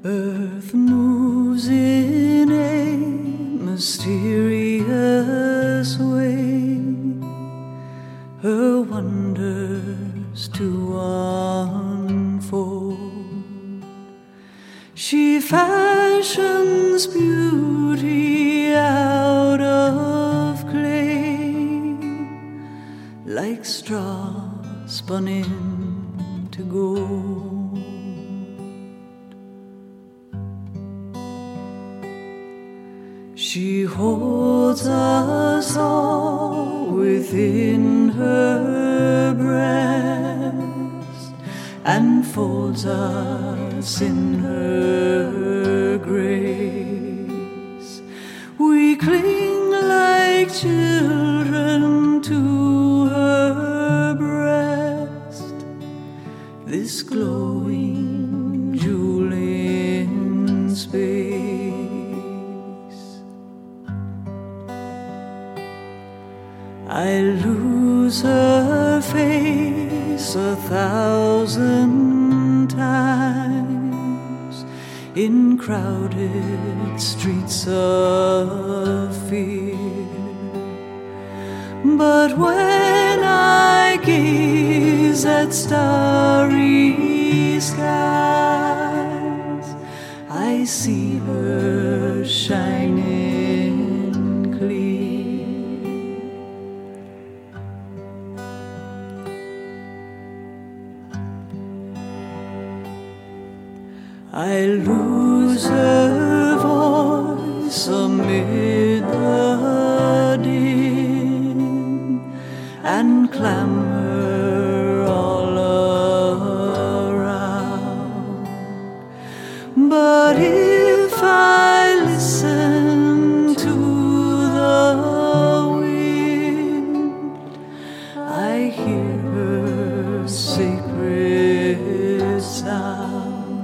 Earth moves in a mysterious way, her wonders to unfold. She fashions beauty out of clay, like straw spun into gold. She holds us all within her breast and folds us in her grace. We cling like children to her breast, this glowing jewel in space. I lose her face 1,000 times in crowded streets of fear, but when I gaze at starry skies, I see her shining clear. I lose her voice amid the din and clamor all around. But if I listen to the wind, I hear her sacred sound.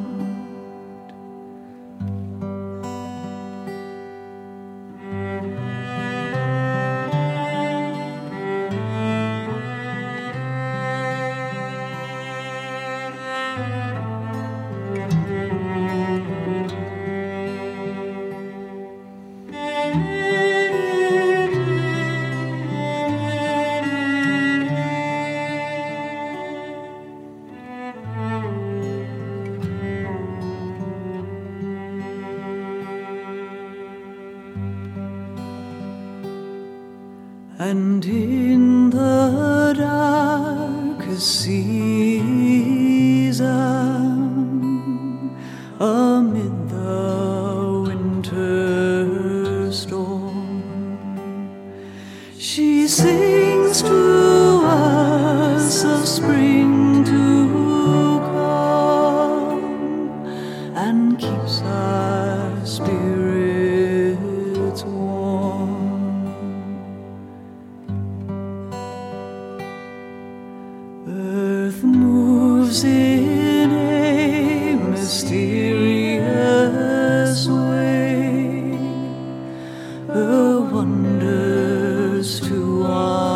And in the darkest season, amid the winter storm, she sings to us of spring to come and keeps our spirits warm. Earth moves in a mysterious way, her wonders to